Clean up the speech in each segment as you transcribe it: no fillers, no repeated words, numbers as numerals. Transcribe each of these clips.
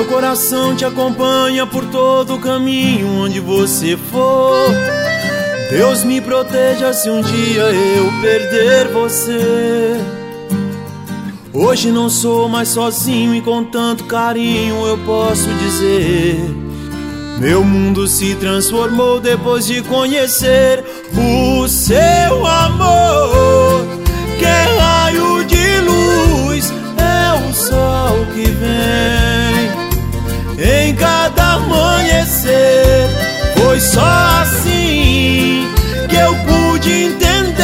Meu coração te acompanha por todo o caminho onde você for. Deus me proteja se um dia eu perder você. Hoje não sou mais sozinho e com tanto carinho eu posso dizer: meu mundo se transformou depois de conhecer o seu amor, que é raio de luz, é o sol que vem em cada amanhecer. Foi só assim que eu pude entender.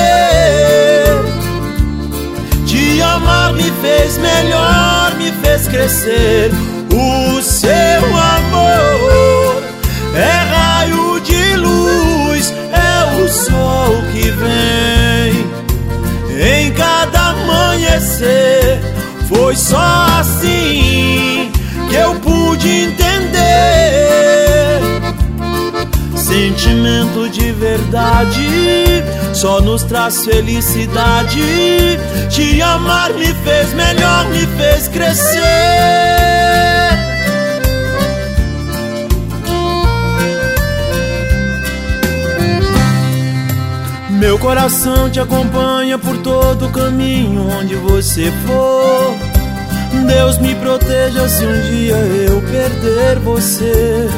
Te amar me fez melhor, me fez crescer. O seu amor é raio de luz, é o sol que vem em cada amanhecer. Foi só assim que eu pude entender. Sentimento de verdade só nos traz felicidade. Te amar me fez melhor, me fez crescer. Meu coração te acompanha por todo o caminho onde você for. Deus me proteja se um dia eu perder você.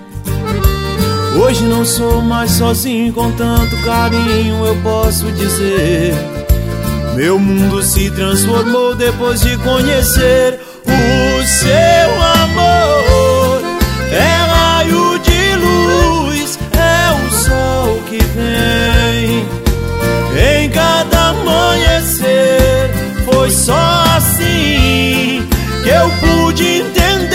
Hoje não sou mais sozinho, com tanto carinho eu posso dizer: meu mundo se transformou depois de conhecer o seu amor. É raio de luz, é o sol que vem em cada amanhecer. Foi só assim que eu pude entender.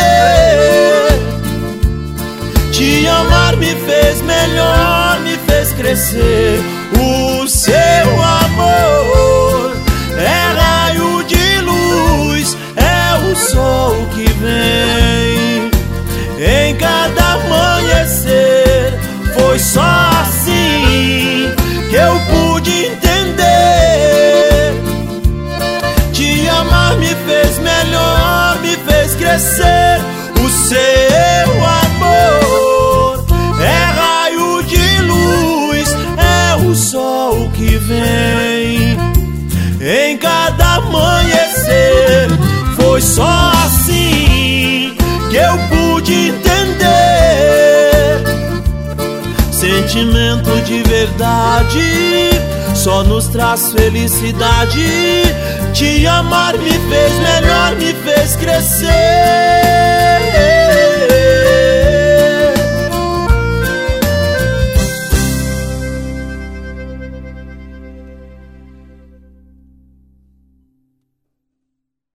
Te amar me fez melhor, me fez crescer. O seu amor é raio de luz, é o sol que vem em cada amanhecer. Foi só assim que eu pude entender. Te amar me fez melhor, me fez crescer. O seu amor é raio de luz, é o sol que vem em cada amanhecer. Foi só assim que eu pude entender. Sentimento de verdade só nos traz felicidade. Te amar me fez melhor, me fez crescer.